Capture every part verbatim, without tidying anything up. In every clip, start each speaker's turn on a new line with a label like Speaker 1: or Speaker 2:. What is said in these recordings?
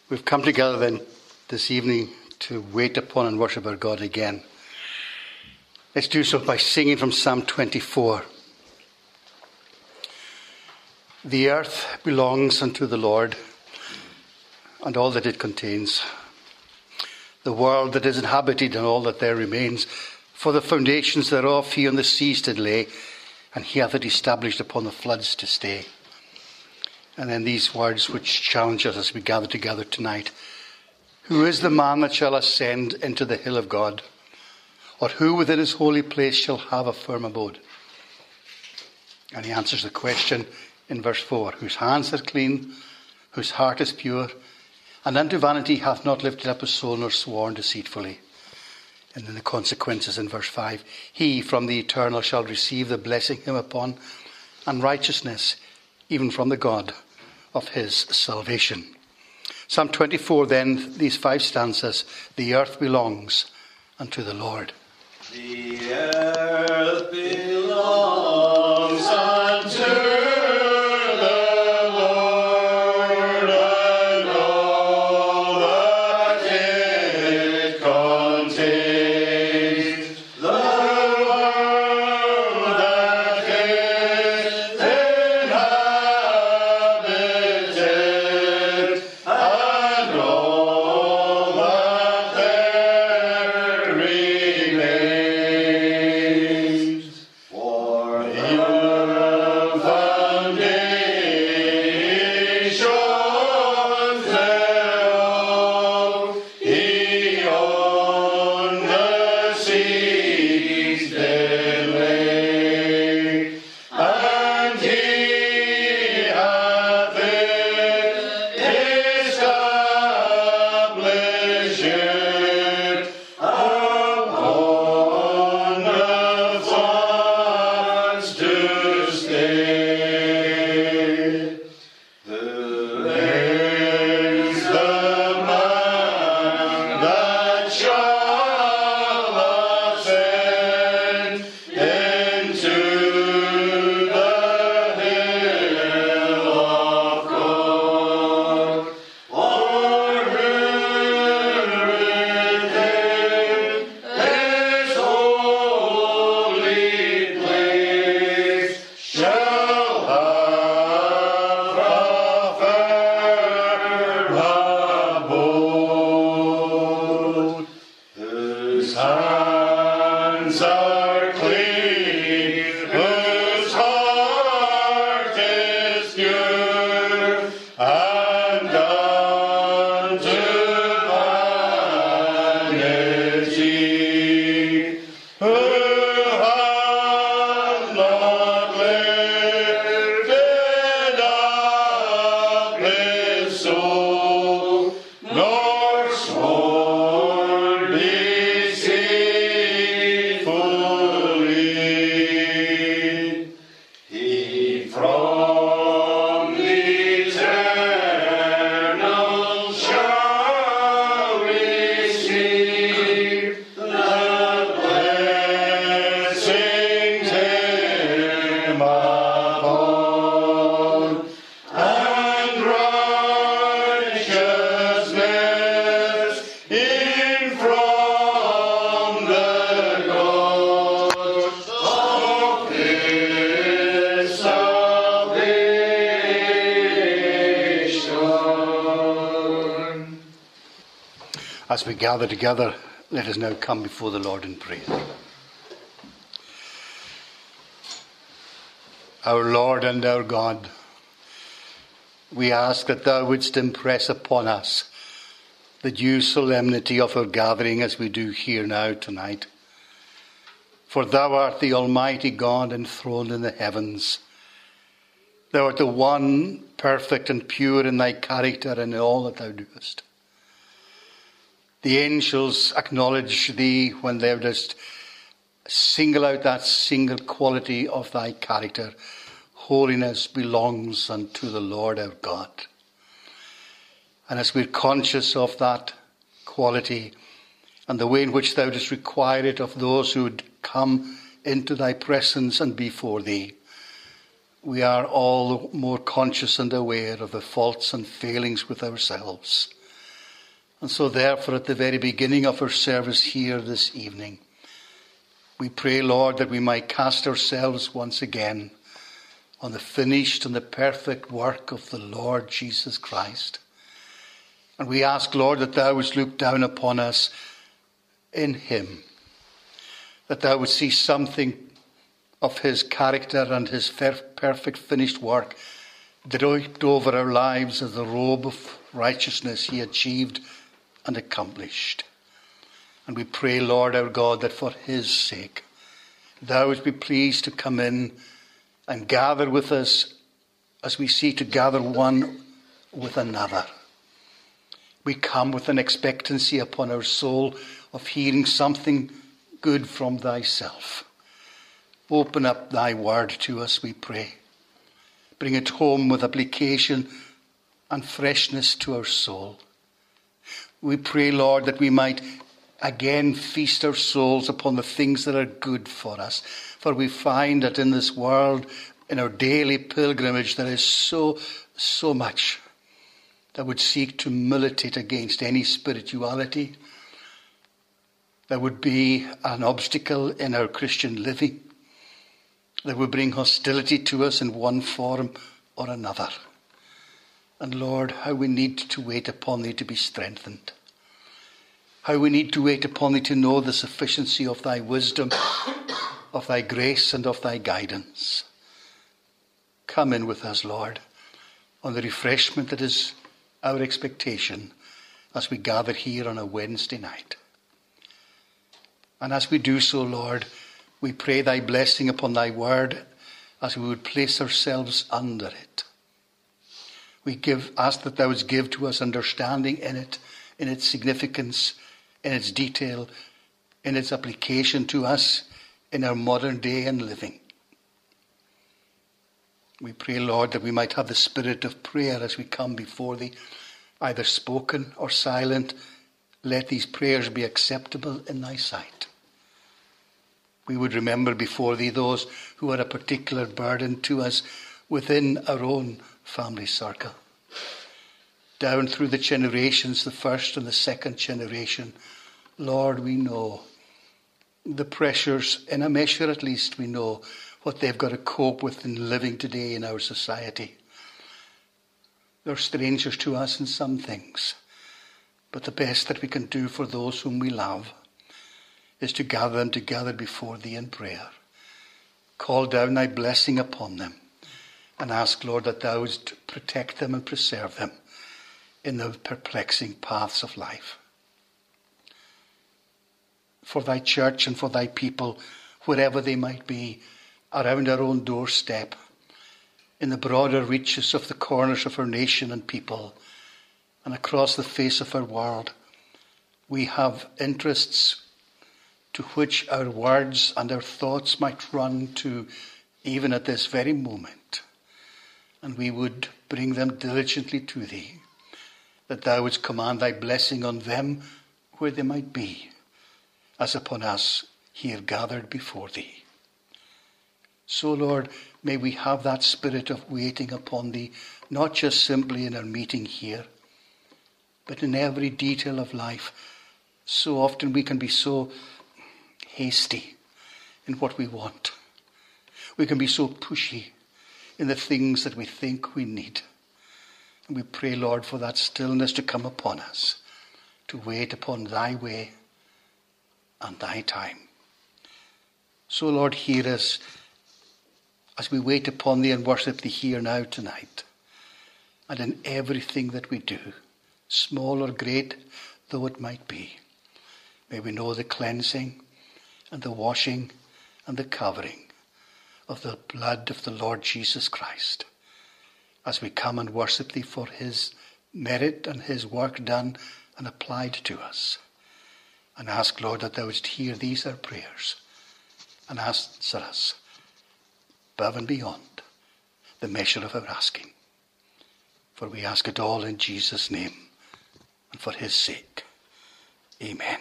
Speaker 1: We've come together then this evening to wait upon and worship our God again. Let's do so by singing from Psalm twenty-four. The earth belongs unto the Lord, and all that it contains, the world that is inhabited and all that there remains. For the foundations thereof he on the seas did lay, and he hath it established upon the floods to stay. And then these words which challenge us as we gather together tonight. Who is the man that shall ascend into the hill of God? Or who within his holy place shall have a firm abode? And he answers the question in verse four. Whose hands are clean, whose heart is pure, and unto vanity hath not lifted up his soul nor sworn deceitfully. And then the consequences in verse five. He from the eternal shall receive the blessing him upon, and righteousness even from the God of his salvation. Psalm twenty-four then, these five stanzas. The earth belongs unto the Lord.
Speaker 2: The earth belongs unto
Speaker 1: As we gather together, let us now come before the Lord in prayer. Our Lord and our God, we ask that thou wouldst impress upon us the due solemnity of our gathering as we do here now tonight. For thou art the Almighty God enthroned in the heavens. Thou art the one perfect and pure in thy character and in all that thou doest. The angels acknowledge thee when thou dost single out that single quality of thy character. Holiness belongs unto the Lord our God. And as we're conscious of that quality and the way in which thou dost require it of those who would come into thy presence and before thee, we are all more conscious and aware of the faults and failings with ourselves. And so therefore, at the very beginning of our service here this evening, we pray, Lord, that we might cast ourselves once again on the finished and the perfect work of the Lord Jesus Christ. And we ask, Lord, that thou wouldst look down upon us in him, that thou would see something of his character and his perfect finished work draped over our lives as the robe of righteousness he achieved and accomplished. And we pray, Lord our God, that for his sake thou would be pleased to come in and gather with us as we seek to gather one with another. We come with an expectancy upon our soul of hearing something good from thyself. Open up thy word to us, we pray. Bring it home with application and freshness to our soul. We pray, Lord, that we might again feast our souls upon the things that are good for us. For we find that in this world, in our daily pilgrimage, there is so, so much that would seek to militate against any spirituality. There would be an obstacle in our Christian living that would bring hostility to us in one form or another. And Lord, how we need to wait upon thee to be strengthened. How we need to wait upon thee to know the sufficiency of thy wisdom, of thy grace, and of thy guidance. Come in with us, Lord, on the refreshment that is our expectation as we gather here on a Wednesday night. And as we do so, Lord, we pray thy blessing upon thy word as we would place ourselves under it. We give, ask that thou wouldst give to us understanding in it, in its significance, in its detail, in its application to us in our modern day and living. We pray, Lord, that we might have the spirit of prayer as we come before thee, either spoken or silent. Let these prayers be acceptable in thy sight. We would remember before thee those who are a particular burden to us within our own family circle. Down through the generations, the first and the second generation, Lord, we know the pressures, in a measure at least, we know what they've got to cope with in living today in our society. They're strangers to us in some things, but the best that we can do for those whom we love is to gather them together before thee in prayer. Call down thy blessing upon them and ask, Lord, that thou wouldst protect them and preserve them in the perplexing paths of life. For thy church and for thy people, wherever they might be, around our own doorstep, in the broader reaches of the corners of our nation and people, and across the face of our world, we have interests to which our words and our thoughts might run to even at this very moment. And we would bring them diligently to thee, that thou wouldst command thy blessing on them where they might be, as upon us here gathered before thee. So, Lord, may we have that spirit of waiting upon thee, not just simply in our meeting here, but in every detail of life. So often we can be so hasty in what we want. We can be so pushy in the things that we think we need. And we pray, Lord, for that stillness to come upon us, to wait upon thy way and thy time. So, Lord, hear us as we wait upon thee and worship thee here now tonight, and in everything that we do, small or great though it might be. May we know the cleansing and the washing and the covering of the blood of the Lord Jesus Christ, as we come and worship thee for his merit and his work done and applied to us. And ask, Lord, that thou wouldst hear these our prayers and answer us above and beyond the measure of our asking. For we ask it all in Jesus' name and for his sake. Amen.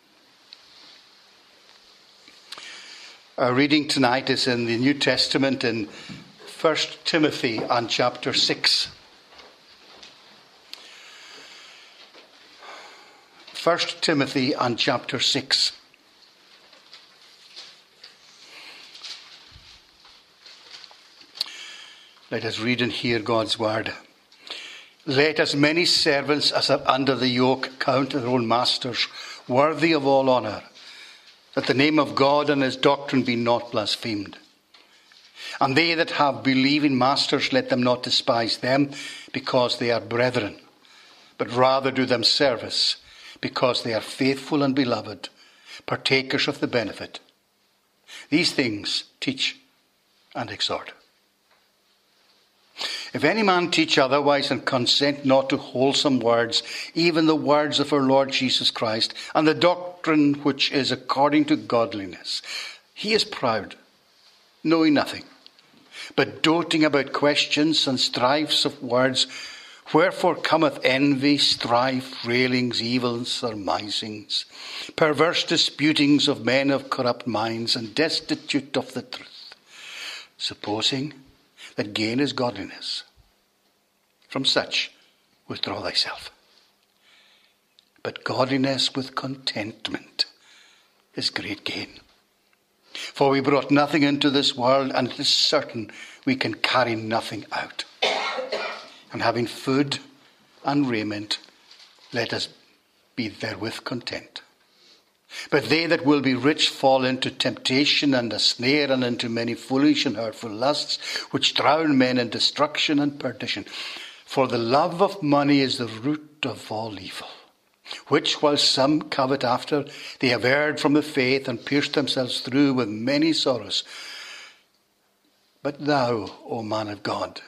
Speaker 1: Our reading tonight is in the New Testament in First Timothy and chapter six. First Timothy and chapter six. Let us read and hear God's word. Let as many servants as are under the yoke count their own masters worthy of all honour, that the name of God and his doctrine be not blasphemed. And they that have believing masters, let them not despise them, because they are brethren, but rather do them service, because they are faithful and beloved, partakers of the benefit. These things teach and exhort. If any man teach otherwise and consent not to wholesome words, even the words of our Lord Jesus Christ, and the doctrine which is according to godliness, he is proud, knowing nothing, but doting about questions and strifes of words, wherefore cometh envy, strife, railings, evils, surmisings, perverse disputings of men of corrupt minds, and destitute of the truth, supposing that gain is godliness. From such withdraw thyself. But godliness with contentment is great gain. For we brought nothing into this world, and it is certain we can carry nothing out. And having food and raiment, let us be therewith content. But they that will be rich fall into temptation and a snare, and into many foolish and hurtful lusts, which drown men in destruction and perdition. For the love of money is the root of all evil, which while some covet after, they have erred from the faith, and pierced themselves through with many sorrows. But thou, O man of God,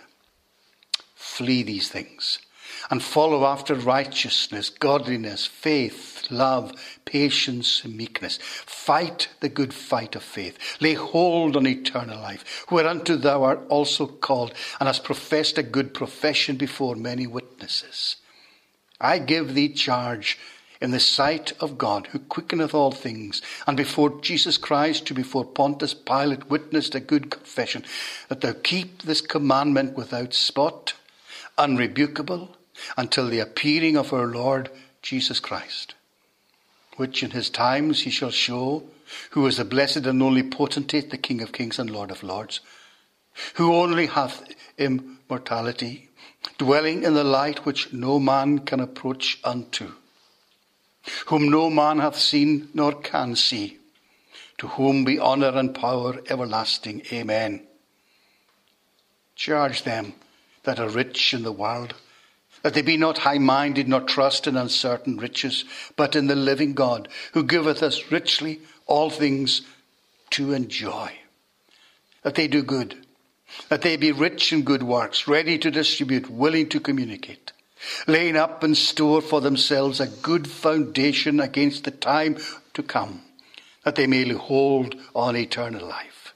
Speaker 1: flee these things, and follow after righteousness, godliness, faith, love, patience, and meekness. Fight the good fight of faith. Lay hold on eternal life, whereunto thou art also called, and hast professed a good profession before many witnesses. I give thee charge in the sight of God, who quickeneth all things, and before Jesus Christ, who before Pontius Pilate witnessed a good confession, that thou keep this commandment without spot, unrebukable, until the appearing of our Lord Jesus Christ, which in his times he shall show, who is the blessed and only potentate, the King of kings and Lord of lords, who only hath immortality, dwelling in the light which no man can approach unto, whom no man hath seen nor can see, to whom be honour and power everlasting. Amen. Charge them that are rich in the world, that they be not high-minded, nor trust in uncertain riches, but in the living God, who giveth us richly all things to enjoy. That they do good, that they be rich in good works, ready to distribute, willing to communicate, laying up in store for themselves a good foundation against the time to come, that they may hold on eternal life.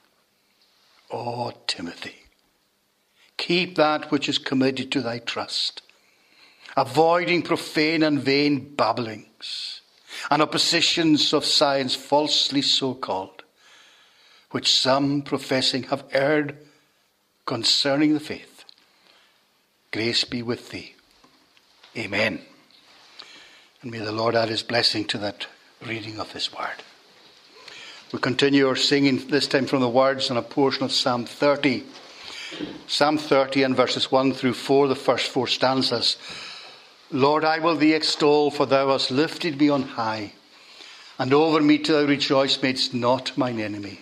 Speaker 1: O Timothy, keep that which is committed to thy trust, avoiding profane and vain babblings, and oppositions of science falsely so called, which some professing have erred concerning the faith. Grace be with thee. Amen. And may the Lord add his blessing to that reading of his word. We continue our singing, this time from the words on a portion of Psalm thirty. Psalm thirty and verses one through four, the first four stanzas. Lord, I will thee extol, for thou hast lifted me on high, and over me till thou rejoice madest not mine enemy.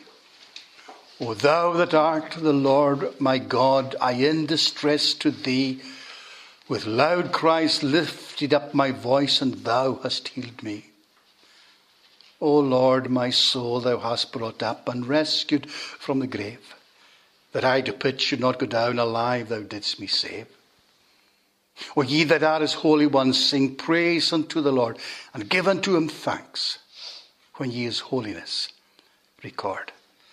Speaker 1: O thou that art the Lord my God, I in distress to thee, with loud cries lifted up my voice, and thou hast healed me. O Lord, my soul thou hast brought up and rescued from the grave, that I to pit should not go down alive, thou didst me save. O ye that are his holy ones, sing praise unto the Lord, and give unto him thanks, when ye his holiness record.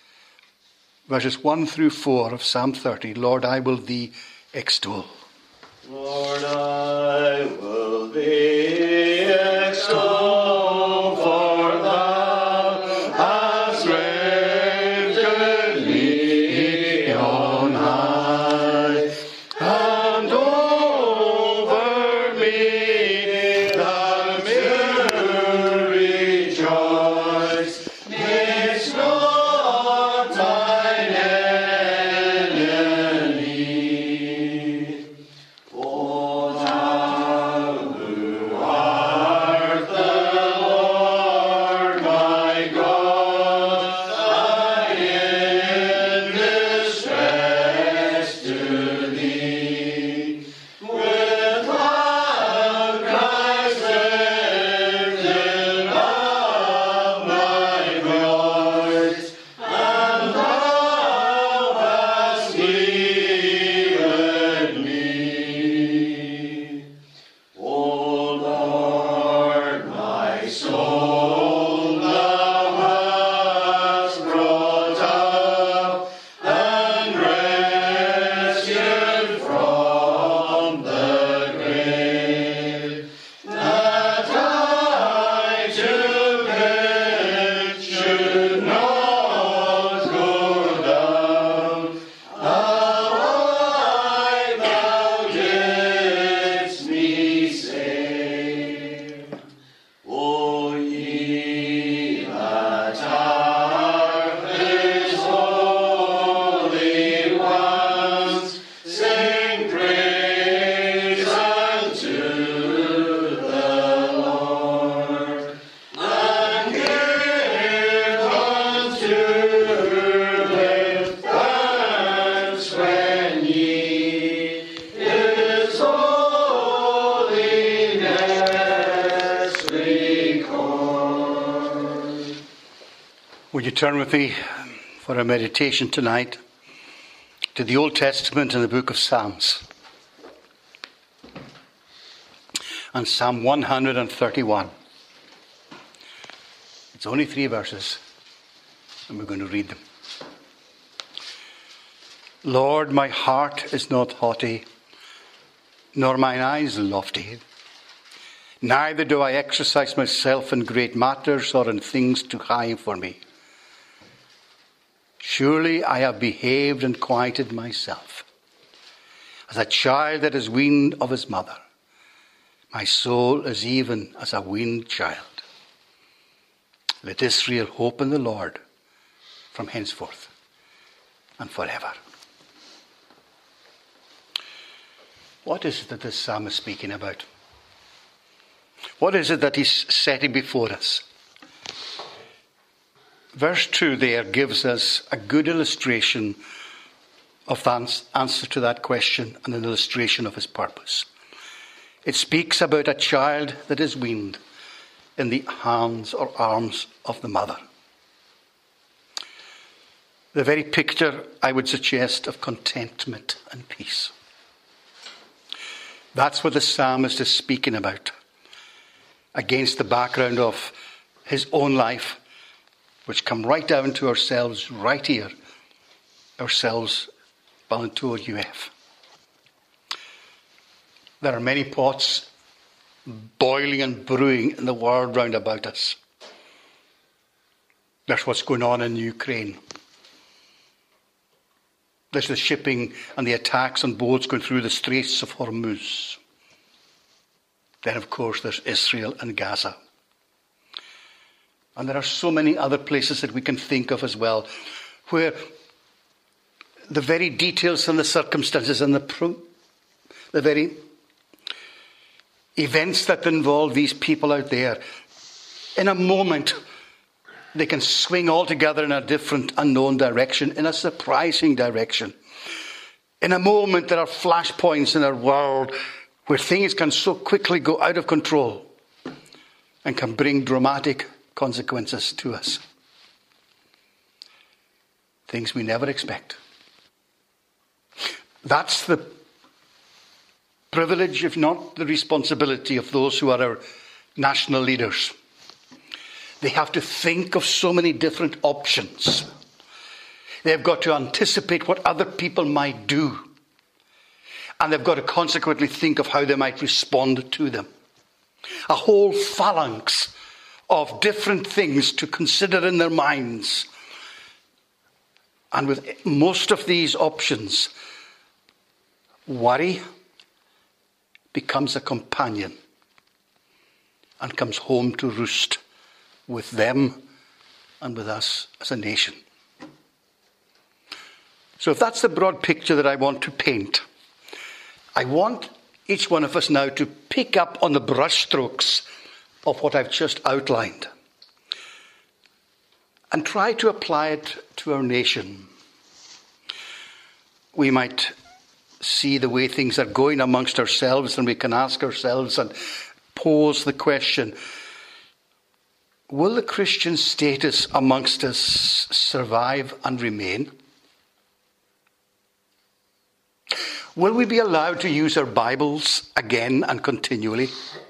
Speaker 1: Verses one through four of Psalm thirty. Lord, I will thee extol.
Speaker 2: Lord, I will thee extol, for thou hast raised me on high, and over me thou
Speaker 1: Would you turn with me for our meditation tonight to the Old Testament and the book of Psalms. And Psalm one hundred thirty-one. It's only three verses, and we're going to read them. Lord, my heart is not haughty, nor mine eyes lofty. Neither do I exercise myself in great matters or in things too high for me. Surely I have behaved and quieted myself, as a child that is weaned of his mother. My soul is even as a weaned child. Let Israel hope in the Lord from henceforth and forever. What is it that this psalm is speaking about? What is it that he's setting before us? Verse two there gives us a good illustration of the answer to that question and an illustration of his purpose. It speaks about a child that is weaned in the hands or arms of the mother. The very picture, I would suggest, of contentment and peace. That's what the psalmist is speaking about, against the background of his own life, which come right down to ourselves right here, ourselves, Ballintor U F. There are many pots boiling and brewing in the world round about us. There's what's going on in Ukraine. There's the shipping and the attacks on boats going through the Straits of Hormuz. Then, of course, there's Israel and Gaza. And there are so many other places that we can think of as well, where the very details and the circumstances and the, pro- the very events that involve these people out there, in a moment, they can swing altogether in a different, unknown direction, in a surprising direction. In a moment, there are flashpoints in our world where things can so quickly go out of control and can bring dramatic consequences to us. Things we never expect. That's the privilege, if not the responsibility, of those who are our national leaders. They have to think of so many different options. They've got to anticipate what other people might do. And they've got to consequently think of how they might respond to them. A whole phalanx of different things to consider in their minds. And with most of these options, worry becomes a companion and comes home to roost with them and with us as a nation. So if that's the broad picture that I want to paint, I want each one of us now to pick up on the brushstrokes of what I've just outlined and try to apply it to our nation. We might see the way things are going amongst ourselves, and we can ask ourselves and pose the question, will the Christian status amongst us survive and remain? Will we be allowed to use our Bibles again and continually?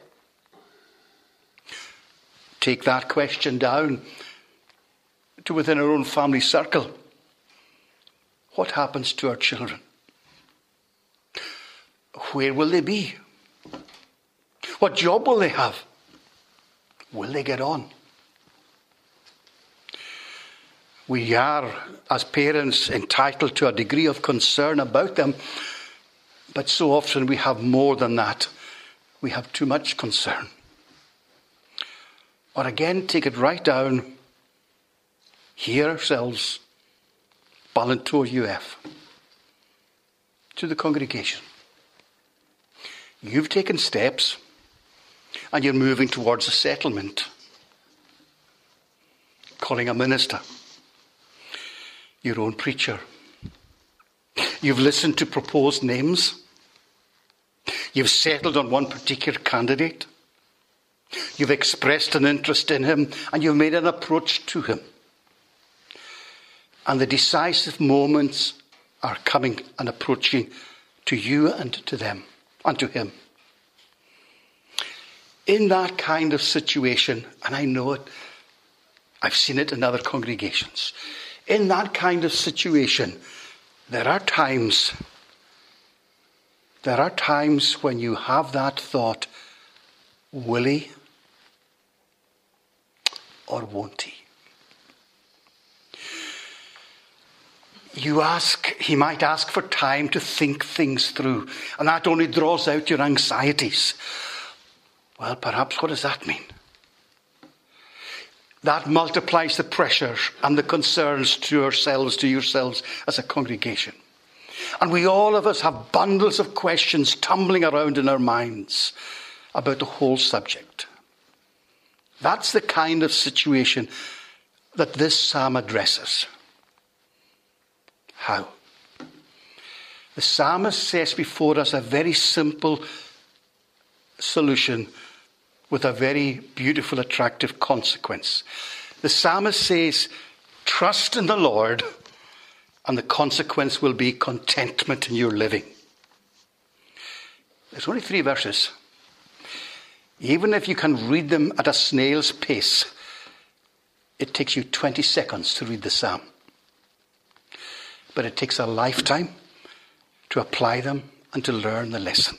Speaker 1: Take that question down to within our own family circle. What happens to our children? Where will they be? What job will they have? Will they get on? We are, as parents, entitled to a degree of concern about them, but so often we have more than that. We have too much concern. Or again, take it right down here ourselves, Ballintor U F, to the congregation. You've taken steps and you're moving towards a settlement, calling a minister, your own preacher. You've listened to proposed names. You've settled on one particular candidate. You've expressed an interest in him and you've made an approach to him. And the decisive moments are coming and approaching to you and to them and to him. In that kind of situation, and I know it, I've seen it in other congregations. In that kind of situation, there are times, there are times when you have that thought, will he or won't he? You ask, he might ask for time to think things through, and that only draws out your anxieties. Well, perhaps what does that mean? That multiplies the pressure and the concerns to ourselves, to yourselves as a congregation. And we all of us have bundles of questions tumbling around in our minds about the whole subject. That's the kind of situation that this psalm addresses. How? The psalmist says before us a very simple solution with a very beautiful, attractive consequence. The psalmist says, trust in the Lord, and the consequence will be contentment in your living. There's only three verses. Even if you can read them at a snail's pace, it takes you twenty seconds to read the psalm. But it takes a lifetime to apply them and to learn the lesson.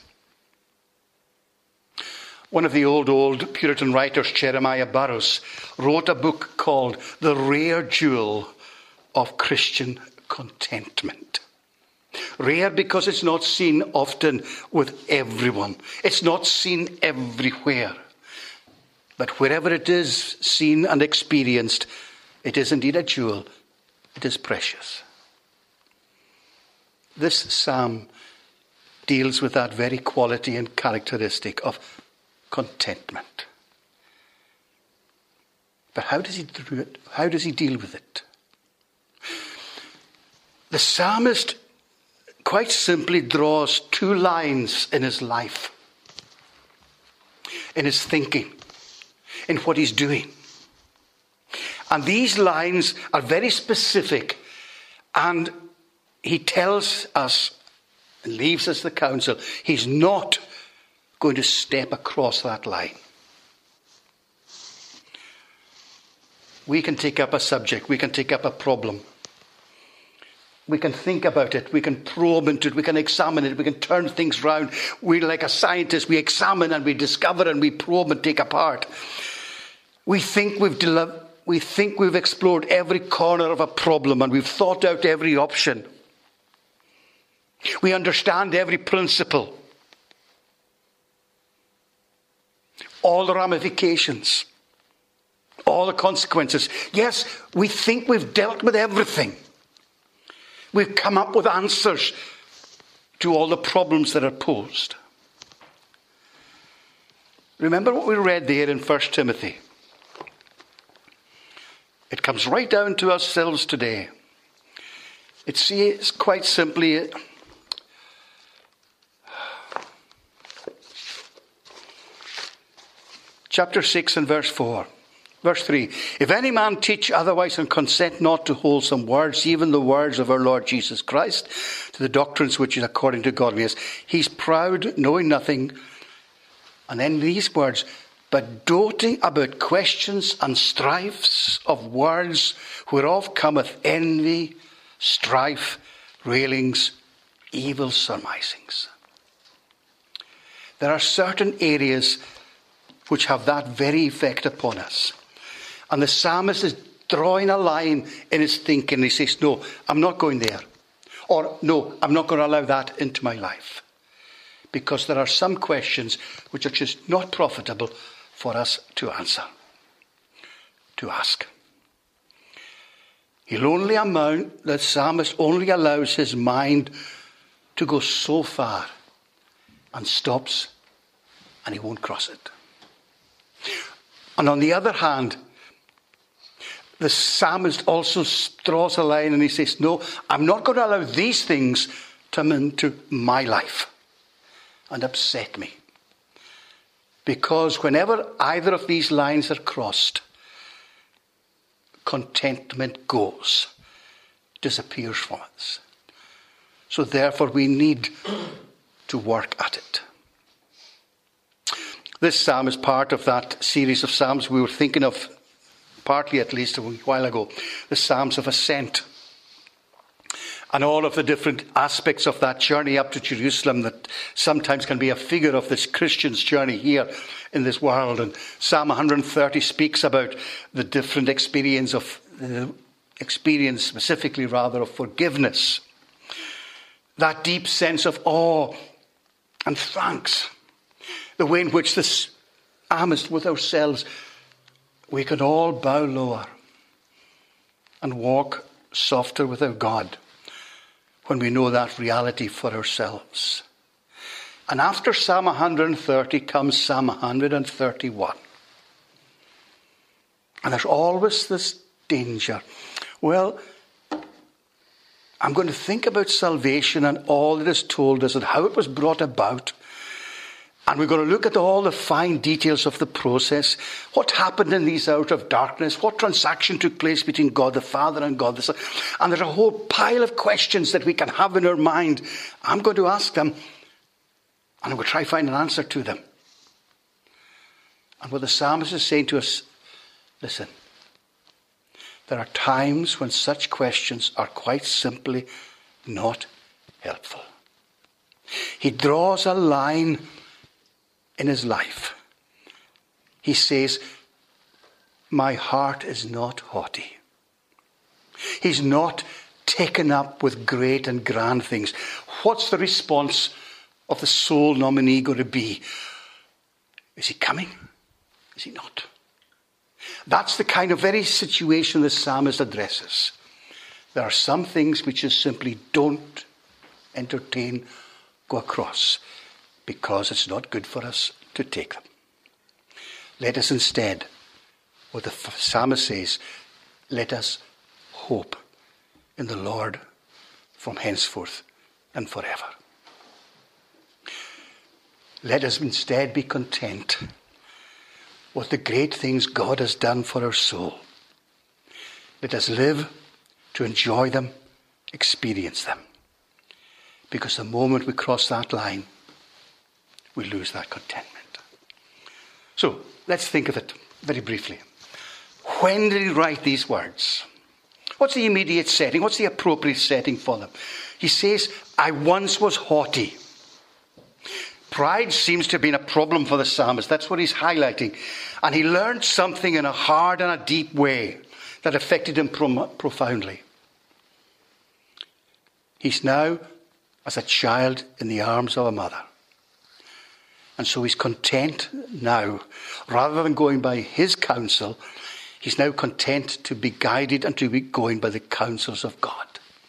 Speaker 1: One of the old, old Puritan writers, Jeremiah Burroughs, wrote a book called The Rare Jewel of Christian Contentment. Rare because it's not seen often with everyone. It's not seen everywhere. But wherever it is seen and experienced, it is indeed a jewel. It is precious. This psalm deals with that very quality and characteristic of contentment. But how does he do it? How does he deal with it? The psalmist quite simply draws two lines in his life, in his thinking, in what he's doing. And these lines are very specific, and he tells us, and leaves us the counsel, he's not going to step across that line. We can take up a subject, we can take up a problem. We can think about it, we can probe into it, we can examine it, we can turn things round. We, like a scientist, we examine and we discover and we probe and take apart. We think we've del- we think we've explored every corner of a problem and we've thought out every option. We understand every principle, all the ramifications, all the consequences. Yes, we think we've dealt with everything. We've come up with answers to all the problems that are posed. Remember what we read there in First Timothy. It comes right down to ourselves today. It says quite simply, chapter six and verse four. Verse three, if any man teach otherwise and consent not to wholesome words, even the words of our Lord Jesus Christ, to the doctrines which is according to godliness, he's proud, knowing nothing. And then these words, but doting about questions and strifes of words, whereof cometh envy, strife, railings, evil surmisings. There are certain areas which have that very effect upon us. And the psalmist is drawing a line in his thinking. He says, no, I'm not going there. Or, no, I'm not going to allow that into my life. Because there are some questions which are just not profitable for us to answer, to ask. He'll only amount, the psalmist only allows his mind to go so far and stops, and he won't cross it. And on the other hand, the psalmist also draws a line and he says, no, I'm not going to allow these things to come into my life and upset me. Because whenever either of these lines are crossed, contentment goes. disappears from us. So therefore we need to work at it. This psalm is part of that series of psalms we were thinking of, partly at least a while ago, the Psalms of Ascent. And all of the different aspects of that journey up to Jerusalem that sometimes can be a figure of this Christian's journey here in this world. And Psalm one hundred thirty speaks about the different experience of uh, experience specifically rather of forgiveness. That deep sense of awe and thanks. The way in which this psalmist with ourselves, we can all bow lower and walk softer with our God when we know that reality for ourselves. And after Psalm one hundred thirty comes Psalm one hundred thirty-one. And there's always this danger. Well, I'm going to think about salvation and all that is told us and how it was brought about. And we're going to look at all the fine details of the process. What happened in these hours of darkness? What transaction took place between God the Father and God the Son? And there's a whole pile of questions that we can have in our mind. I'm going to ask them, and I'm going to try to find an answer to them. And what the psalmist is saying to us, listen, there are times when such questions are quite simply not helpful. He draws a line in his life. He says, my heart is not haughty. He's not taken up with great and grand things. What's the response of the sole nominee going to be? Is he coming? Is he not? That's the kind of very situation the psalmist addresses. There are some things which you simply don't entertain, go across, because it's not good for us to take them. Let us instead, what the psalmist says, let us hope in the Lord from henceforth and forever. Let us instead be content with the great things God has done for our soul. Let us live to enjoy them, experience them. Because the moment we cross that line, we lose that contentment. So, let's think of it very briefly. When did he write these words? What's the immediate setting? What's the appropriate setting for them? He says, I once was haughty. Pride seems to have been a problem for the psalmist. That's what he's highlighting. And he learned something in a hard and a deep way that affected him pro- profoundly. He's now as a child in the arms of a mother. And so he's content now, rather than going by his counsel, he's now content to be guided and to be going by the counsels of God.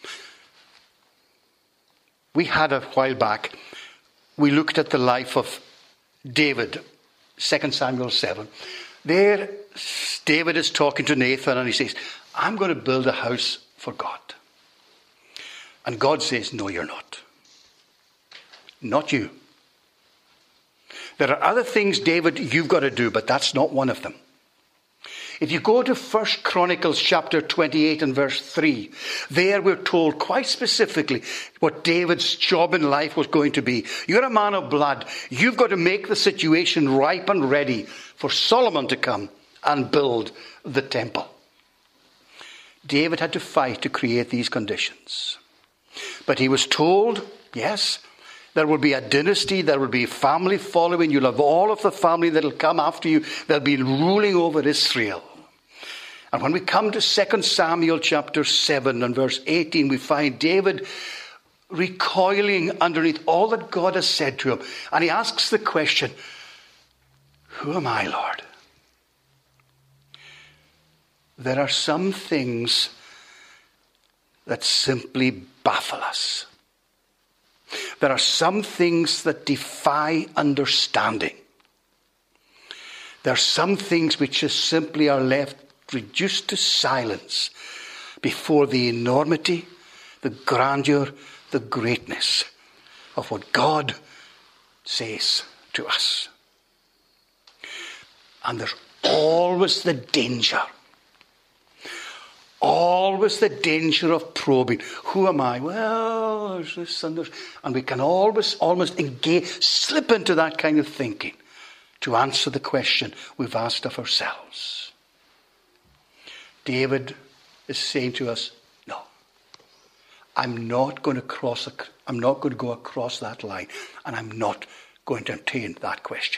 Speaker 1: We had a while back, we looked at the life of David, Second Samuel seven. There, David is talking to Nathan and he says, I'm going to build a house for God. And God says, no, you're not. Not you. There are other things, David, you've got to do, but that's not one of them. If you go to First Chronicles chapter twenty-eight and verse three, there we're told quite specifically what David's job in life was going to be. You're a man of blood. You've got to make the situation ripe and ready for Solomon to come and build the temple. David had to fight to create these conditions. But he was told, yes, there will be a dynasty, there will be family following. You'll have all of the family that will come after you. They'll be ruling over Israel. And when we come to Second Samuel chapter seven and verse eighteen, we find David recoiling underneath all that God has said to him. And he asks the question, who am I, Lord? There are some things that simply baffle us. There are some things that defy understanding. There are some things which just simply are left reduced to silence before the enormity, the grandeur, the greatness of what God says to us. And there's always the danger, always the danger of probing. Who am I? Well, there's this and there's... And we can always almost engage, slip into that kind of thinking to answer the question we've asked of ourselves. David is saying to us, no, I'm not going to cross, a, I'm not going to go across that line, and I'm not going to entertain that question.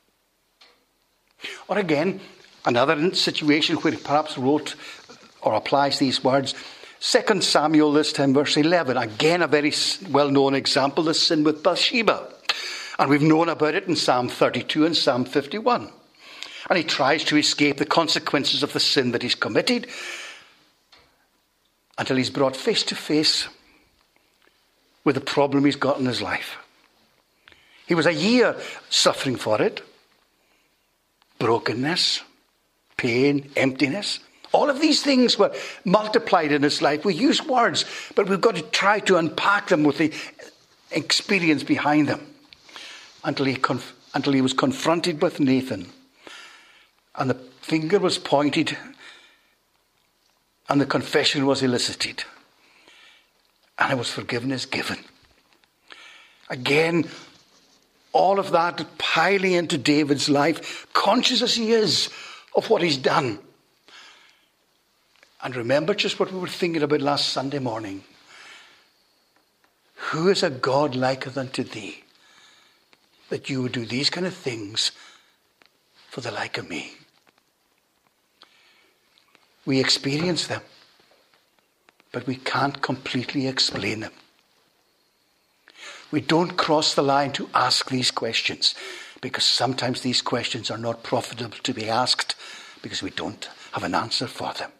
Speaker 1: Or again, another situation where he perhaps wrote or applies these words, Second Samuel, this time verse eleven. Again, a very well-known example, the sin with Bathsheba. And we've known about it in Psalm thirty-two and Psalm fifty-one. And he tries to escape the consequences of the sin that he's committed until he's brought face to face with the problem he's got in his life. He was a year suffering for it. Brokenness, pain, emptiness. All of these things were multiplied in his life. We use words, but we've got to try to unpack them with the experience behind them until he, conf- until he was confronted with Nathan. And the finger was pointed and the confession was elicited. And it was forgiveness given. Again, all of that piling into David's life, conscious as he is of what he's done. And remember just what we were thinking about last Sunday morning. Who is a God liker than to thee, that you would do these kind of things for the like of me? We experience them, but we can't completely explain them. We don't cross the line to ask these questions, because sometimes these questions are not profitable to be asked because we don't have an answer for them.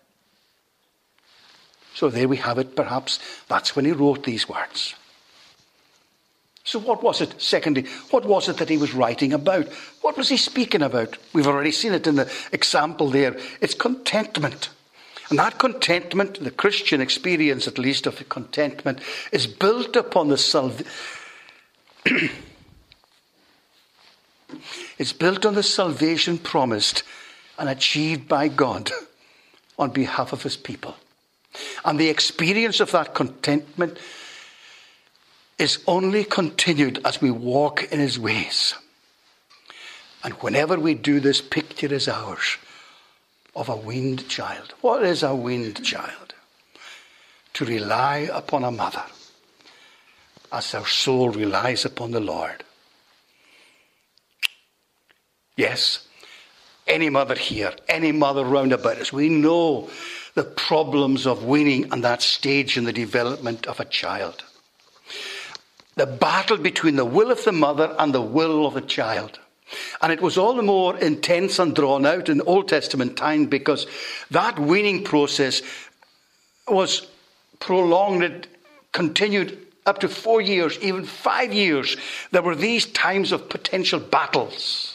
Speaker 1: So there we have it, perhaps. That's when he wrote these words. So what was it, secondly, what was it that he was writing about? What was he speaking about? We've already seen it in the example there. It's contentment. And that contentment, the Christian experience at least of contentment, is built upon the salvation. It's built on the salvation promised and achieved by God on behalf of his people. And the experience of that contentment is only continued as we walk in his ways. And whenever we do, this picture is ours of a weaned child. What is a weaned child? To rely upon a mother as our soul relies upon the Lord. Yes, any mother here, any mother round about us, we know the problems of weaning and that stage in the development of a child. The battle between the will of the mother and the will of the child. And it was all the more intense and drawn out in Old Testament time because that weaning process was prolonged. It continued up to four years, even five years. There were these times of potential battles.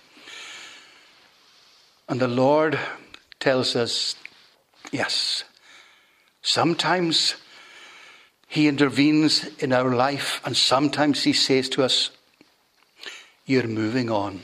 Speaker 1: And the Lord tells us, yes, sometimes he intervenes in our life, and sometimes he says to us, you're moving on.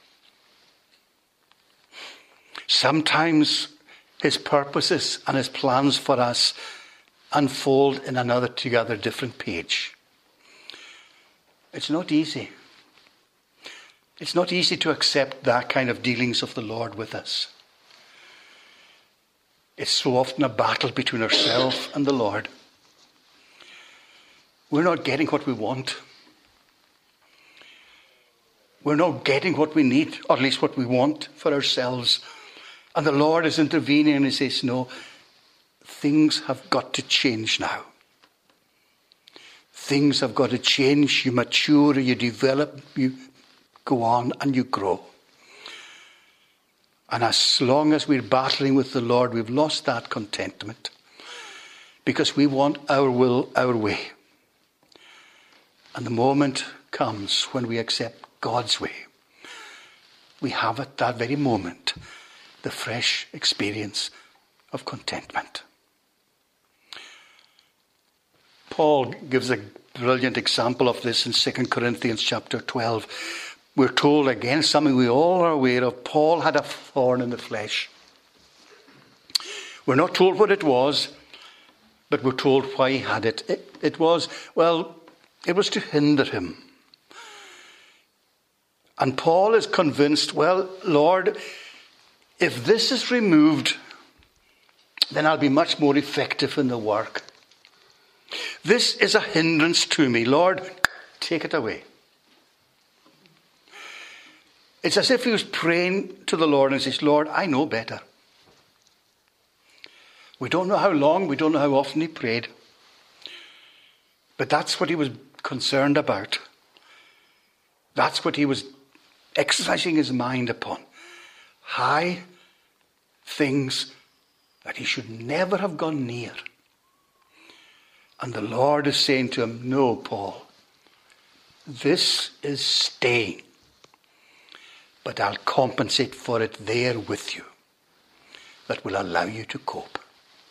Speaker 1: Sometimes his purposes and his plans for us unfold in another together different page. It's not easy. It's not easy to accept that kind of dealings of the Lord with us. It's so often a battle between ourselves and the Lord. We're not getting what we want. We're not getting what we need, or at least what we want for ourselves. And the Lord is intervening and he says, no, things have got to change now. Things have got to change. You mature, you develop, you go on and you grow. And as long as we're battling with the Lord, we've lost that contentment because we want our will, our way. And the moment comes when we accept God's way. We have at that very moment the fresh experience of contentment. Paul gives a brilliant example of this in Second Corinthians chapter twelve. We're told again, something we all are aware of, Paul had a thorn in the flesh. We're not told what it was, but we're told why he had it. It, it was, well, it was to hinder him. And Paul is convinced, well, Lord, if this is removed, then I'll be much more effective in the work. This is a hindrance to me. Lord, take it away. It's as if he was praying to the Lord and says, Lord, I know better. We don't know how long, we don't know how often he prayed. But that's what he was concerned about. That's what he was exercising his mind upon. High things that he should never have gone near. And the Lord is saying to him, no, Paul, this is staying. But I'll compensate for it there with you. That will allow you to cope.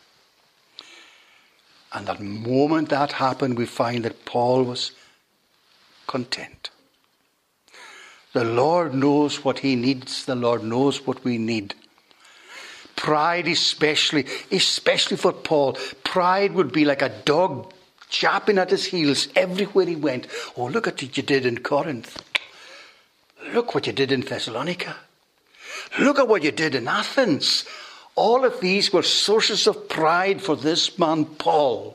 Speaker 1: And the moment that happened, we find that Paul was content. The Lord knows what he needs. The Lord knows what we need. Pride especially, especially for Paul. Pride would be like a dog chapping at his heels everywhere he went. Oh, look at what you did in Corinth. Look what you did in Thessalonica. Look at what you did in Athens. All of these were sources of pride for this man, Paul.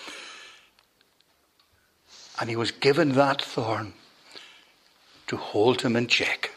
Speaker 1: And he was given that thorn to hold him in check.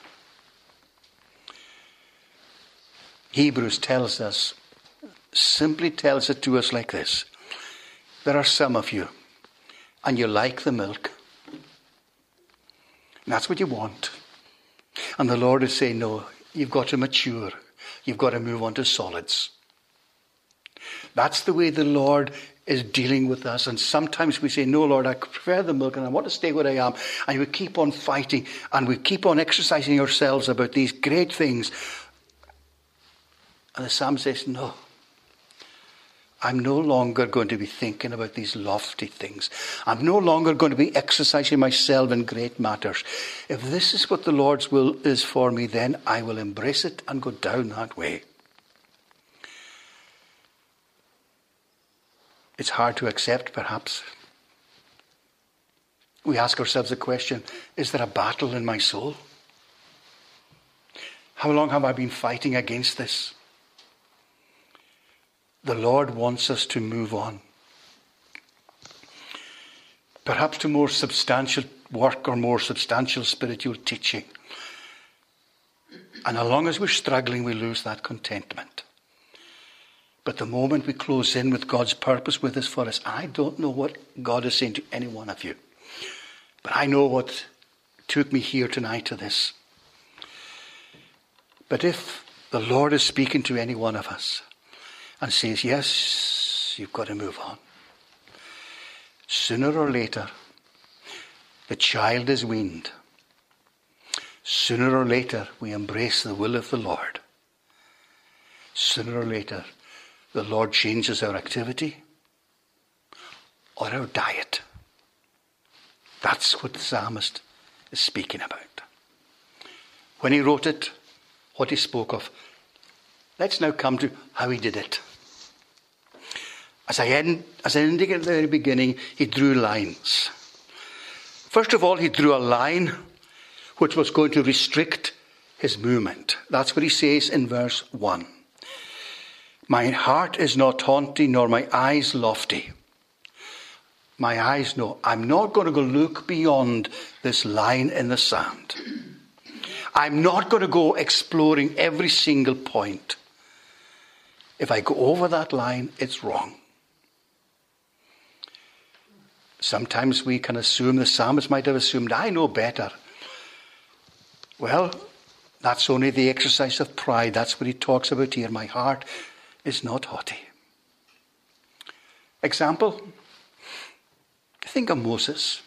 Speaker 1: Hebrews tells us, simply tells it to us like this. There are some of you, and you like the milk. And that's what you want. And the Lord is saying, no, you've got to mature. You've got to move on to solids. That's the way the Lord is dealing with us. And sometimes we say, no, Lord, I prefer the milk and I want to stay where I am. And we keep on fighting and we keep on exercising ourselves about these great things. And the psalm says, no, I'm no longer going to be thinking about these lofty things. I'm no longer going to be exercising myself in great matters. If this is what the Lord's will is for me, then I will embrace it and go down that way. It's hard to accept, perhaps. We ask ourselves the question, is there a battle in my soul? How long have I been fighting against this? The Lord wants us to move on. Perhaps to more substantial work or more substantial spiritual teaching. And as long as we're struggling, we lose that contentment. But the moment we close in with God's purpose with us for us, I don't know what God is saying to any one of you. But I know what took me here tonight to this. But if the Lord is speaking to any one of us, and says, yes, you've got to move on. Sooner or later, the child is weaned. Sooner or later, we embrace the will of the Lord. Sooner or later, the Lord changes our activity or our diet. That's what the psalmist is speaking about. When he wrote it, what he spoke of. Let's now come to how he did it. As I, end, as I indicated at the very beginning, he drew lines. First of all, he drew a line which was going to restrict his movement. That's what he says in verse one. My heart is not haughty, nor my eyes lofty. My eyes know. I'm not going to go look beyond this line in the sand. I'm not going to go exploring every single point. If I go over that line, it's wrong. Sometimes we can assume, the psalmist might have assumed, I know better. Well, that's only the exercise of pride. That's what he talks about here. My heart is not haughty. Example, think of Moses.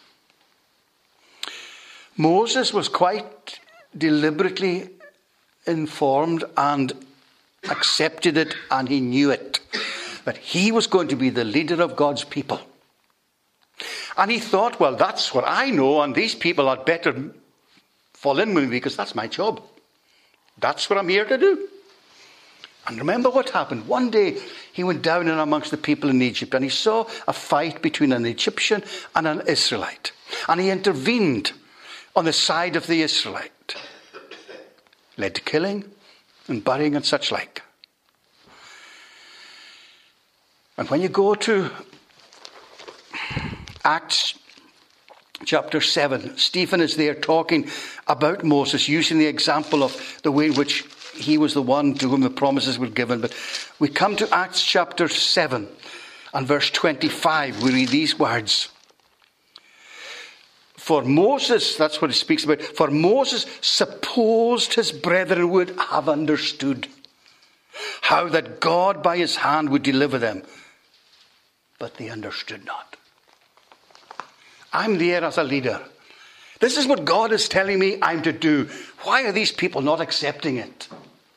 Speaker 1: Moses was quite deliberately informed and accepted it, and he knew it, that he was going to be the leader of God's people. And he thought, well, that's what I know, and these people had better fall in with me because that's my job. That's what I'm here to do. And remember what happened. One day he went down in amongst the people in Egypt and he saw a fight between an Egyptian and an Israelite. And he intervened on the side of the Israelite. Led to killing and burying and such like. And when you go to Acts chapter seven, Stephen is there talking about Moses, using the example of the way in which he was the one to whom the promises were given. But we come to Acts chapter seven and verse twenty-five. We read these words. For Moses, that's what it speaks about. For Moses supposed his brethren would have understood how that God by his hand would deliver them. But they understood not. I'm there as a leader. This is what God is telling me I'm to do. Why are these people not accepting it?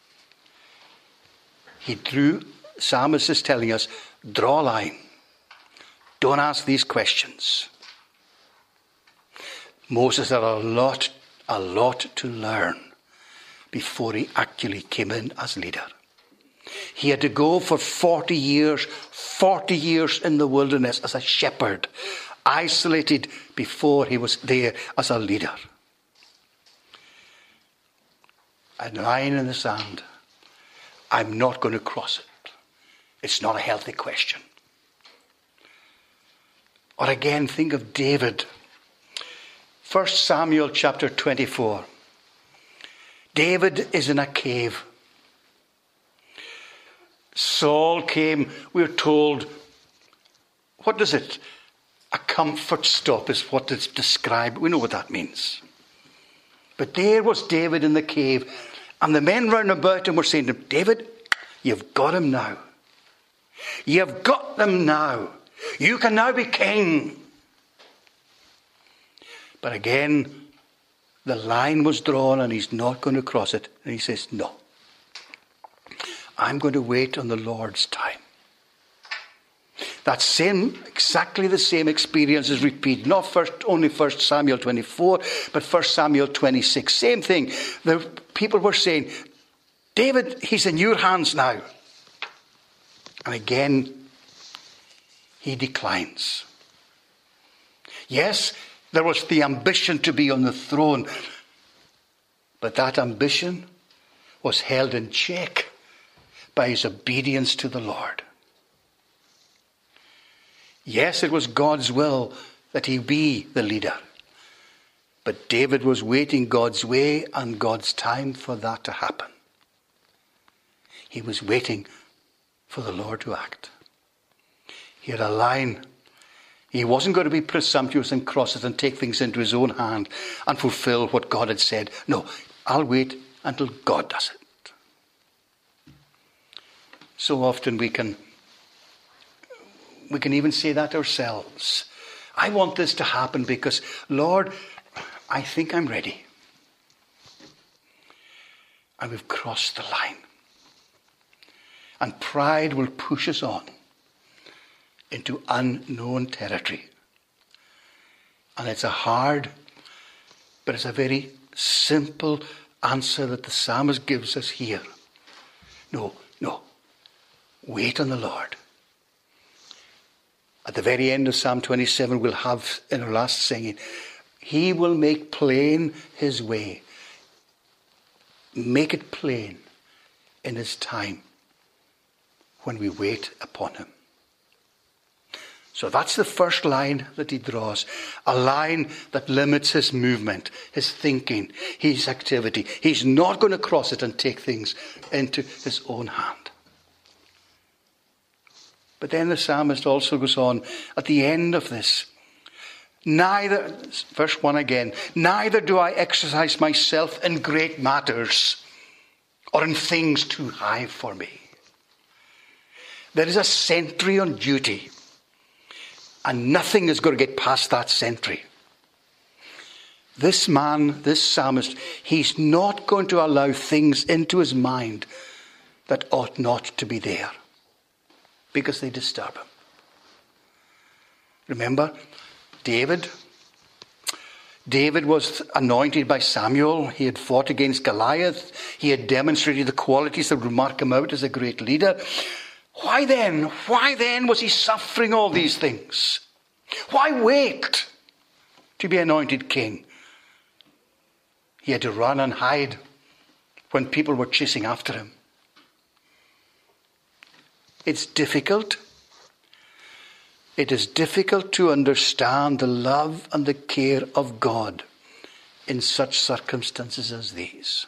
Speaker 1: He drew, Psalmist is telling us, draw a line. Don't ask these questions. Moses had a lot, a lot to learn before he actually came in as leader. He had to go for forty years, forty years in the wilderness as a shepherd, isolated before he was there as a leader. A line in the sand. I'm not going to cross it. It's not a healthy question. Or again, think of David. First Samuel chapter twenty-four. David is in a cave. Saul came, we're told, what is it? A comfort stop is what it's described. We know what that means. But there was David in the cave, and the men round about him were saying to him, David, you've got him now. You've got them now. You can now be king. But again, the line was drawn and he's not going to cross it. And he says, no. I'm going to wait on the Lord's time. That same, exactly the same experience is repeated. Not first, only First Samuel twenty-four, but First Samuel twenty-six. Same thing. The people were saying, David, he's in your hands now. And again, he declines. Yes, there was the ambition to be on the throne. But that ambition was held in check by his obedience to the Lord. Yes, it was God's will that he be the leader. But David was waiting God's way and God's time for that to happen. He was waiting for the Lord to act. He had a line. He wasn't going to be presumptuous and cross it and take things into his own hand and fulfill what God had said. No, I'll wait until God does it. So often we can, we can even say that ourselves. I want this to happen because, Lord, I think I'm ready. And we've crossed the line. And pride will push us on into unknown territory. And it's a hard, but it's a very simple answer that the psalmist gives us here. No, no. Wait on the Lord. At the very end of Psalm twenty-seven, we'll have in our last singing, he will make plain his way. Make it plain in his time when we wait upon him. So that's the first line that he draws. A line that limits his movement, his thinking, his activity. He's not going to cross it and take things into his own hand. But then the psalmist also goes on at the end of this. Neither, verse one again, neither do I exercise myself in great matters or in things too high for me. There is a sentry on duty. And nothing is going to get past that sentry. This man, this psalmist, he's not going to allow things into his mind that ought not to be there. Because they disturb him. Remember, David. David was anointed by Samuel. He had fought against Goliath. He had demonstrated the qualities that would mark him out as a great leader. Why then, why then was he suffering all these things? Why wait to be anointed king? He had to run and hide when people were chasing after him. It's difficult. It is difficult to understand the love and the care of God in such circumstances as these.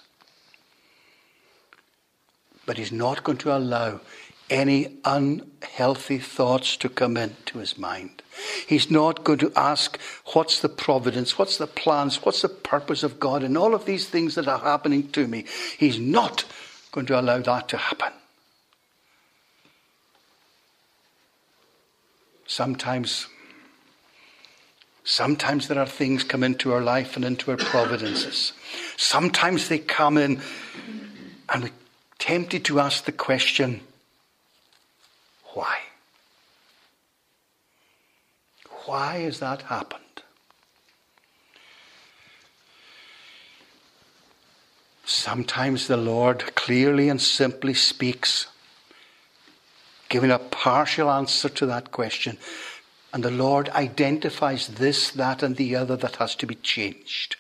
Speaker 1: But he's not going to allow any unhealthy thoughts to come into his mind. He's not going to ask, what's the providence, what's the plans, what's the purpose of God in all of these things that are happening to me. He's not going to allow that to happen. Sometimes, sometimes there are things come into our life and into our providences. Sometimes they come in and we're tempted to ask the question, why? Why has that happened? Sometimes the Lord clearly and simply speaks, giving a partial answer to that question. And the Lord identifies this, that, and the other that has to be changed.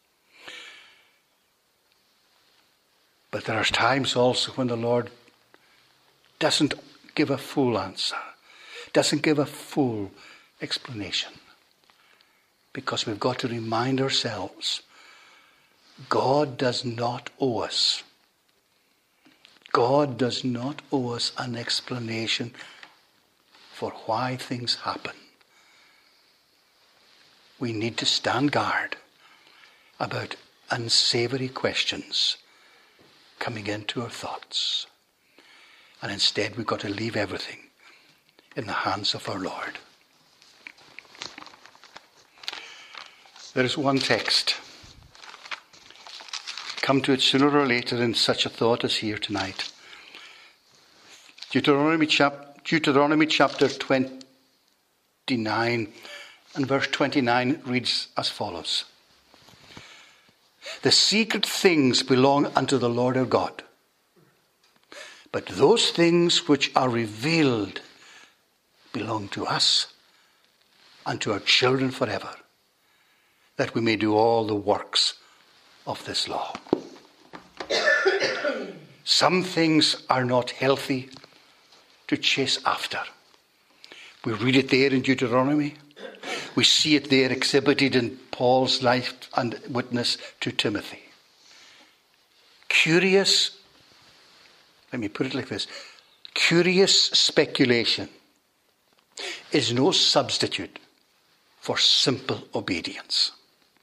Speaker 1: But there are times also when the Lord doesn't give a full answer, doesn't give a full explanation. Because we've got to remind ourselves, God does not owe us. God does not owe us an explanation for why things happen. We need to stand guard about unsavory questions coming into our thoughts. And instead we've got to leave everything in the hands of our Lord. There is one text. Come to it sooner or later in such a thought as here tonight. Deuteronomy, chap- Deuteronomy chapter twenty-nine and verse twenty-nine reads as follows. The secret things belong unto the Lord our God. But those things which are revealed belong to us and to our children forever, that we may do all the works of this law. Some things are not healthy to chase after. We read it there in Deuteronomy. We see it there exhibited in Paul's life and witness to Timothy. Curious, let me put it like this, curious speculation is no substitute for simple obedience.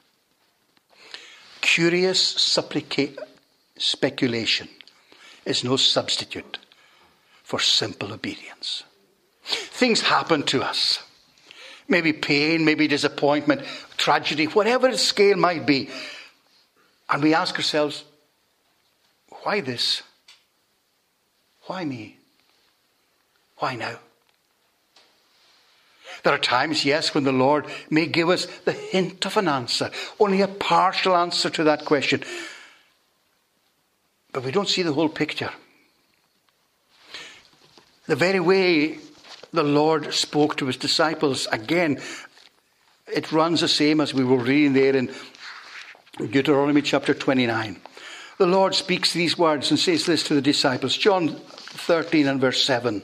Speaker 1: Curious supplica- speculation is no substitute for simple obedience. Things happen to us. Maybe pain, maybe disappointment, tragedy, whatever the scale might be. And we ask ourselves, why this? Why me? Why now? There are times, yes, when the Lord may give us the hint of an answer, only a partial answer to that question. But we don't see the whole picture. The very way the Lord spoke to his disciples, again, it runs the same as we were reading there in Deuteronomy chapter twenty-nine. The Lord speaks these words and says this to the disciples. John thirteen and verse seven.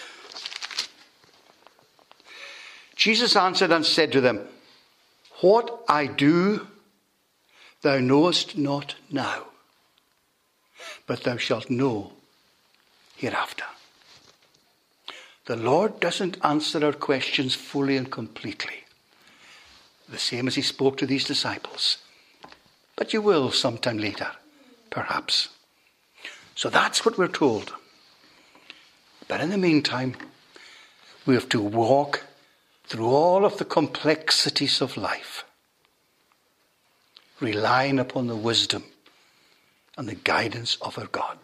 Speaker 1: Jesus answered and said to them, what I do, thou knowest not now, but thou shalt know hereafter. The Lord doesn't answer our questions fully and completely, the same as he spoke to these disciples. But you will sometime later, perhaps. So that's what we're told. But in the meantime, we have to walk through all of the complexities of life, relying upon the wisdom and the guidance of our God.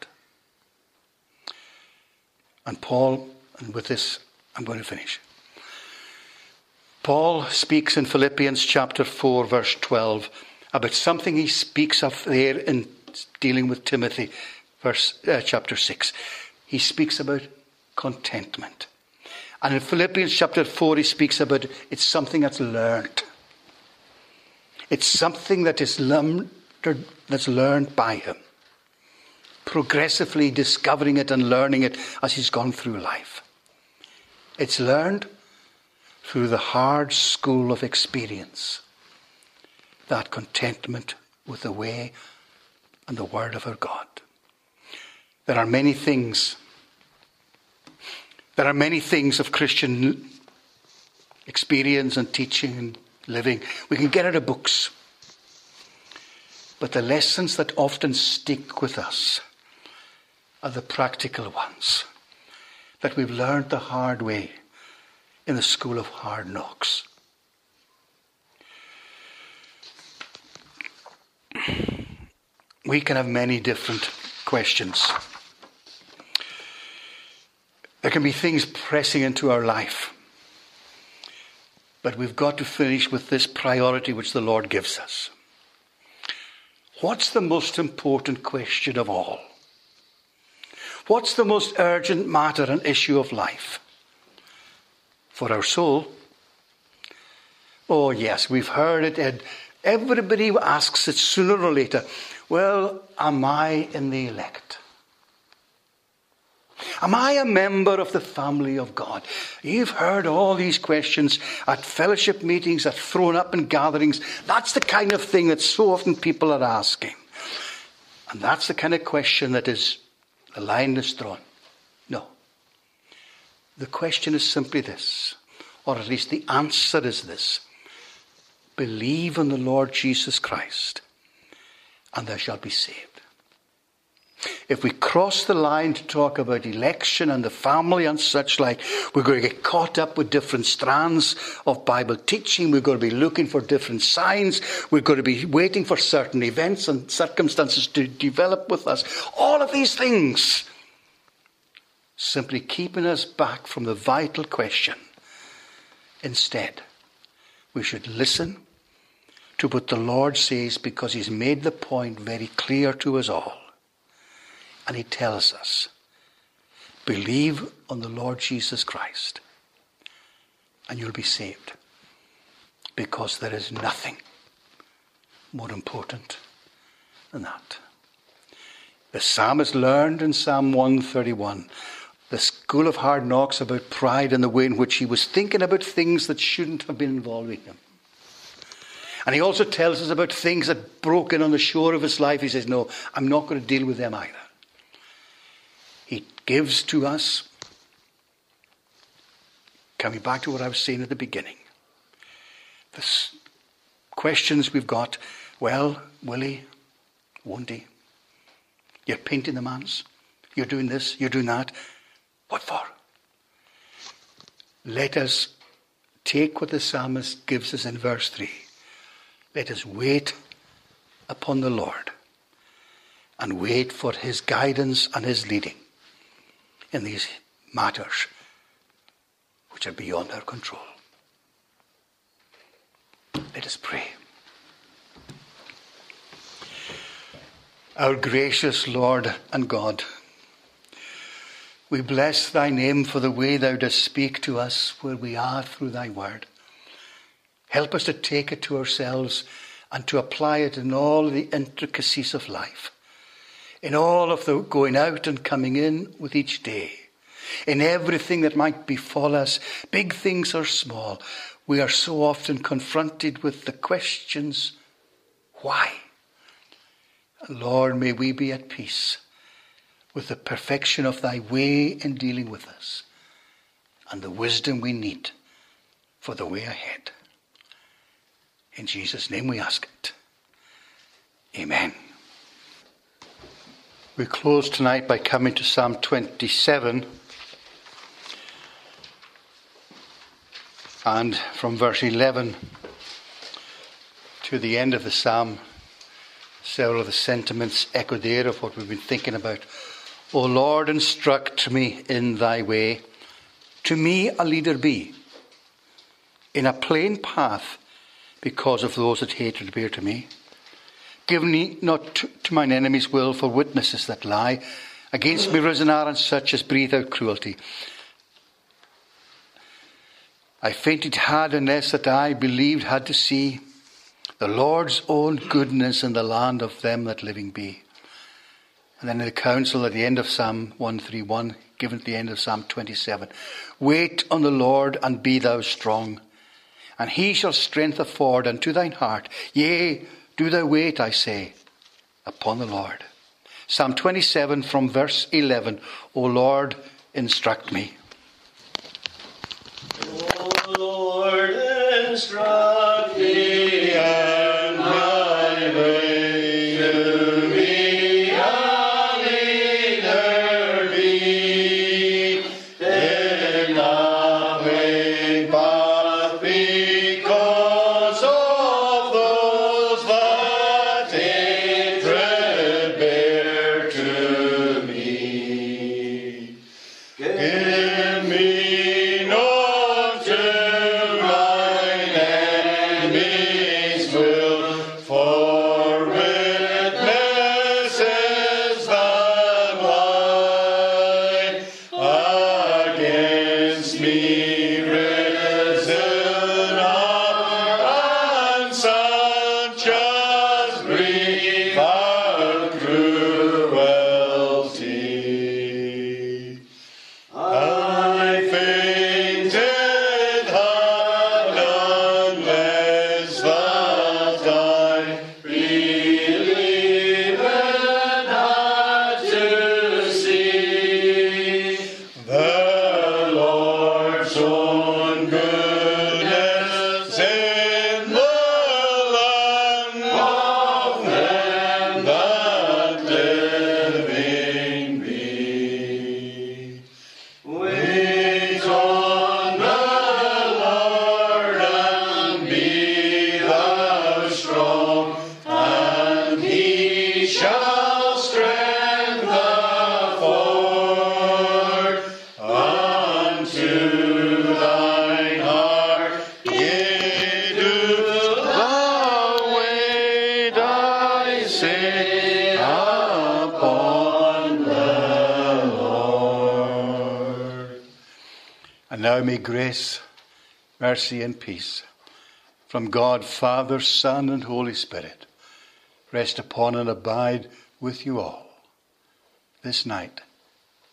Speaker 1: And Paul, and with this I'm going to finish. Paul speaks in Philippians chapter four, verse twelve, about something he speaks of there in dealing with Timothy, verse uh, chapter six. He speaks about contentment. And in Philippians chapter four, he speaks about it's something that's learned. It's something that is learned, that's learned by him, progressively discovering it and learning it as he's gone through life. It's learned through the hard school of experience, that contentment with the way and the word of our God. There are many things, there are many things of Christian experience and teaching and living we can get out of books. But the lessons that often stick with us are the practical ones that we've learned the hard way in the school of hard knocks. We can have many different questions. There can be things pressing into our life. But we've got to finish with this priority which the Lord gives us. What's the most important question of all? What's the most urgent matter and issue of life? For our soul? Oh yes, we've heard it, and everybody asks it sooner or later. Well, am I in the elect? Am I a member of the family of God? You've heard all these questions at fellowship meetings, at thrown up in gatherings. That's the kind of thing that so often people are asking. And that's the kind of question that is, the line is drawn. No. The question is simply this, or at least the answer is this. Believe in the Lord Jesus Christ, and thou shalt be saved. If we cross the line to talk about election and the family and such like, we're going to get caught up with different strands of Bible teaching. We're going to be looking for different signs. We're going to be waiting for certain events and circumstances to develop with us. All of these things simply keeping us back from the vital question. Instead, we should listen to what the Lord says, because he's made the point very clear to us all. And he tells us, believe on the Lord Jesus Christ and you'll be saved. Because there is nothing more important than that. The psalmist learned in Psalm one thirty-one, the school of hard knocks about pride and the way in which he was thinking about things that shouldn't have been involving him. And he also tells us about things that broke in on the shore of his life. He says, no, I'm not going to deal with them either. He gives to us, coming back to what I was saying at the beginning, the questions we've got. Well, will he? Won't he? You're painting the manse. You're doing this. You're doing that. What for? Let us take what the psalmist gives us in verse three. Let us wait upon the Lord and wait for his guidance and his leading in these matters which are beyond our control. Let us pray. Our gracious Lord and God, we bless thy name for the way thou dost speak to us where we are through thy word. Help us to take it to ourselves and to apply it in all the intricacies of life. In all of the going out and coming in with each day. In everything that might befall us, big things or small, we are so often confronted with the questions, why? Lord, may we be at peace with the perfection of thy way in dealing with us and the wisdom we need for the way ahead. In Jesus' name we ask it. Amen. We close tonight by coming to Psalm twenty-seven. And from verse eleven to the end of the psalm, several of the sentiments echo there of what we've been thinking about. O Lord, instruct me in thy way. To me a leader be. in a plain path because of those that hatred bear to me. Give me not to, to mine enemies' will for witnesses that lie. Against me risen are and such as breathe out cruelty. I fainted hard unless that I believed had to see the Lord's own goodness in the land of them that living be. And then in the counsel at the end of Psalm one thirty-one, given at the end of Psalm twenty-seven. Wait on the Lord and be thou strong, and he shall strength afford unto thine heart. Yea, do thou wait, I say, upon the Lord. Psalm twenty-seven from verse eleven. O Lord, instruct me.
Speaker 2: O Lord, instruct me, and my way to me a leader be. In the plain path because of those that hatred bear to me. Give me not to mine enemies' will, for witnesses that lie against me risen up, and such as breathe out cruelty. I fainted hard unless that I believed had to see the Lord's own goodness in the land of them that living be. Wait on the Lord and be thou strong, and he shall strength afford unto thine heart. Yea, do thou wait, I say, upon the Lord.
Speaker 1: And now may grace, mercy and peace from God, Father, Son and Holy Spirit rest upon and abide with you all this night